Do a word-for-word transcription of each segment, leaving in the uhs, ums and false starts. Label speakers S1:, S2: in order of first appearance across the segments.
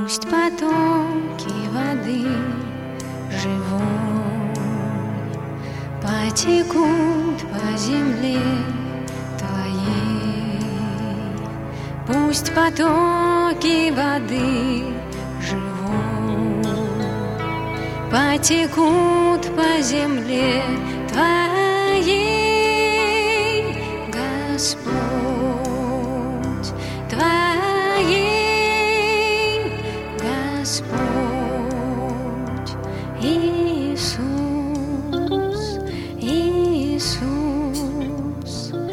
S1: Пусть потоки воды живой потекут по земле твоей. Пусть потоки воды живой потекут по земле твоей, Господь, твоей, Господь, Иисус, Иисус,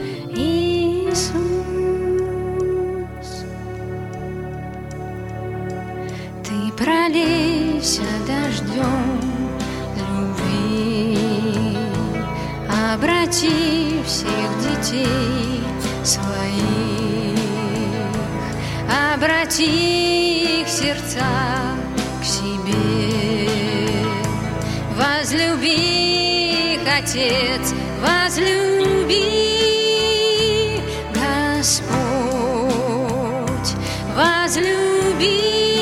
S1: Иисус. Ты пролейся дождем любви, обрати всех детей своих, обрати их сердца к себе. Возлюби их, Отец, возлюби, Господь, возлюби,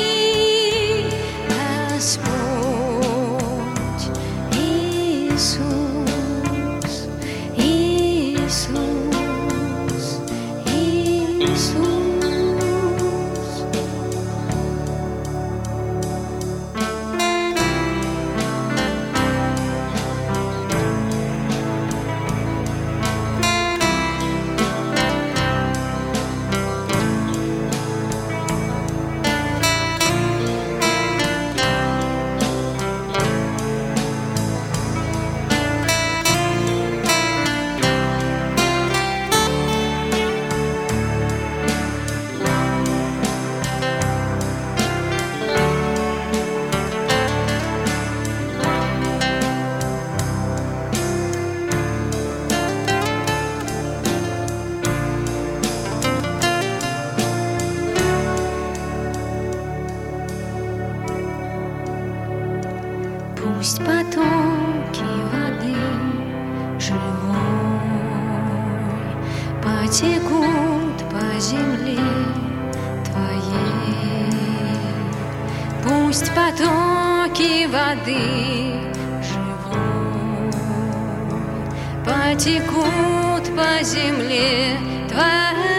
S1: Господь, Иисус, Иисус, Иисус. Пусть потоки воды живой потекут по земле твоей. Пусть потоки воды живой потекут по земле твоей.